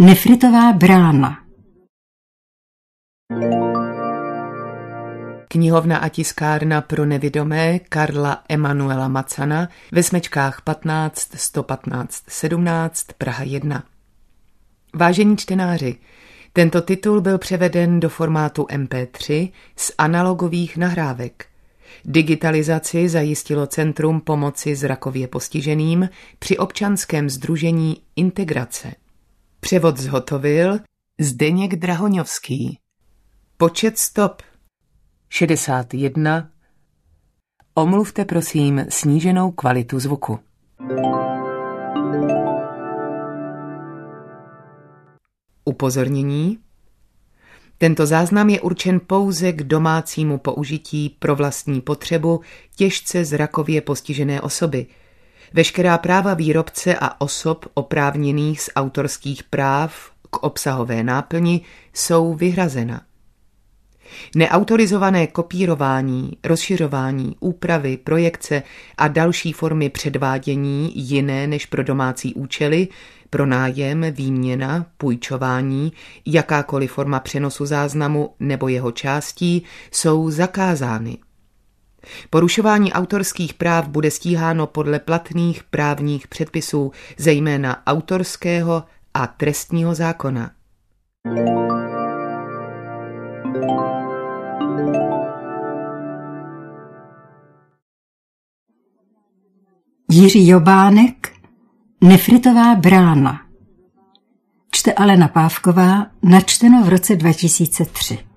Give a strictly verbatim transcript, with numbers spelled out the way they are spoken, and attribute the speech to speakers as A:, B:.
A: Nefritová brána.
B: Knihovna a tiskárna pro nevidomé Karla Emanuela Macana ve smečkách patnáct sto patnáct sedmnáct Praha jedna. Vážení čtenáři, tento titul byl převeden do formátu em pé tři z analogových nahrávek. Digitalizaci zajistilo Centrum pomoci zrakově postiženým při občanském sdružení Integrace. Převod zhotovil Zdeněk Drahoňovský. Počet stop šedesát jedna. Omluvte prosím sníženou kvalitu zvuku. Upozornění. Tento záznam je určen pouze k domácímu použití pro vlastní potřebu těžce zrakově postižené osoby. Veškerá práva výrobce a osob oprávněných z autorských práv k obsahové náplni jsou vyhrazena. Neautorizované kopírování, rozšiřování, úpravy, projekce a další formy předvádění jiné než pro domácí účely, pronájem, výměna, půjčování, jakákoliv forma přenosu záznamu nebo jeho částí jsou zakázány. Porušování autorských práv bude stíháno podle platných právních předpisů, zejména autorského a trestního zákona.
A: Jiří Jobánek, Nefritová brána. Čte Alena Pávková, načteno v roce dva tisíce tři.